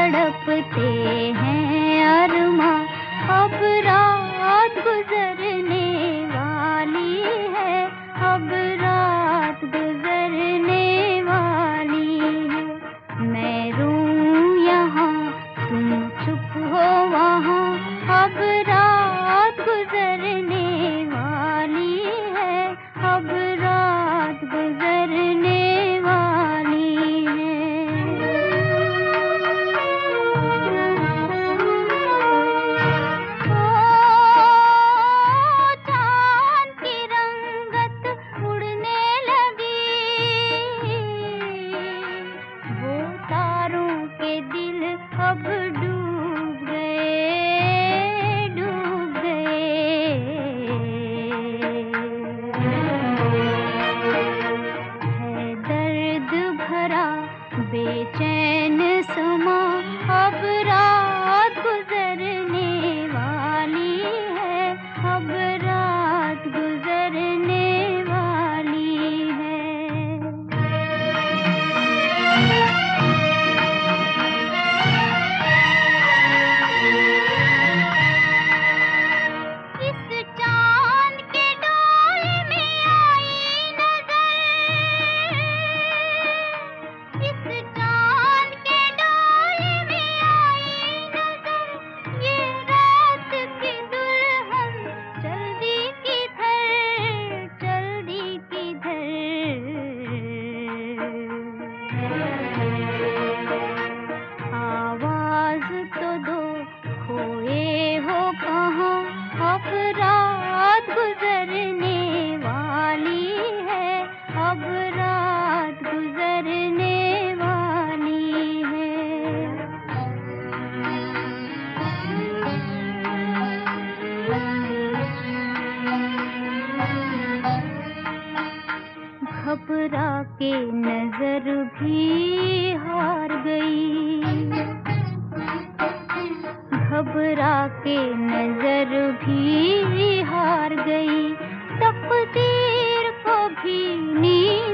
तड़पते हैं अरमा, अब रात गुजरने वाली है, अब रात गुजरने वाली है। मैं रूं यहाँ तुम चुप हो वहाँ, अब रात गुजरने वाली है, अब रात गुजरने वाली है। ओ चाँद की रंगत उड़ने लगी, वो तारों के दिल अब डूब गए, डूब गए। है दर्द भरा बेचैन समा, अब रात गुजरने वाली है, अब रात गुजरने वाली है। इस चाँद के डोल में आई नज़र, इस चाँद के डोल में आई नज़र, ये रात की दुल्हन चल दी किधर, चल दी किधर। आवाज़ तो दो, खोए हो कहाँ, अब रात गुजरने वाली है, अब रात गुजरने वाली है। घबरा के नजर भी हार गई, घबरा के नजर भी हार गई, तकदीर को भी नींद